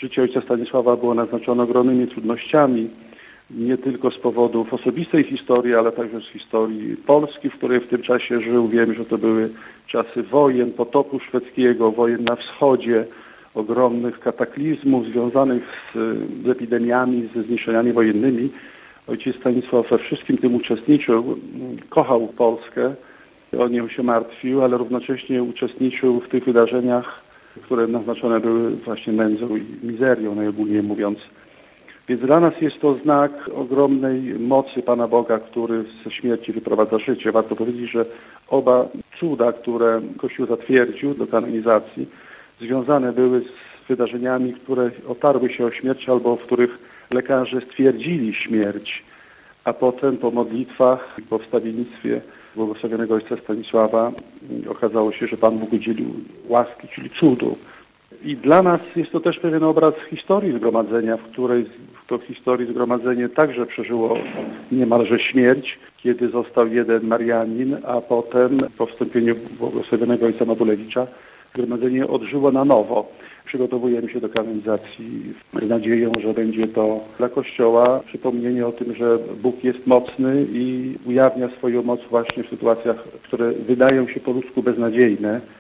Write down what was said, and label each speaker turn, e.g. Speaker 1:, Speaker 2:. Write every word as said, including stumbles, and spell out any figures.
Speaker 1: Życie ojca Stanisława było naznaczone ogromnymi trudnościami, nie tylko z powodów osobistej historii, ale także z historii Polski, w której w tym czasie żył. Wiem, że to były czasy wojen, potopu szwedzkiego, wojen na wschodzie, ogromnych kataklizmów związanych z, z epidemiami, ze zniszczeniami wojennymi. Ojciec Stanisław we wszystkim tym uczestniczył, kochał Polskę, o nią się martwił, ale równocześnie uczestniczył w tych wydarzeniach, które naznaczone były właśnie nędzą i mizerią, najogólniej mówiąc. Więc dla nas jest to znak ogromnej mocy Pana Boga, który ze śmierci wyprowadza życie. Warto powiedzieć, że oba cuda, które Kościół zatwierdził do kanonizacji, związane były z wydarzeniami, które otarły się o śmierć albo w których lekarze stwierdzili śmierć, a potem po modlitwach, po wstawiennictwie błogosławionego ojca Stanisława okazało się, że Pan Bóg udzielił łaski, czyli cudu. I dla nas jest to też pewien obraz historii zgromadzenia, w której w to historii zgromadzenie także przeżyło niemalże śmierć, kiedy został jeden Marianin, a potem po wstąpieniu błogosławionego ojca Madulewicza zgromadzenie odżyło na nowo. Przygotowujemy się do kanonizacji z nadzieją, że będzie to dla Kościoła przypomnienie o tym, że Bóg jest mocny i ujawnia swoją moc właśnie w sytuacjach, które wydają się po ludzku beznadziejne.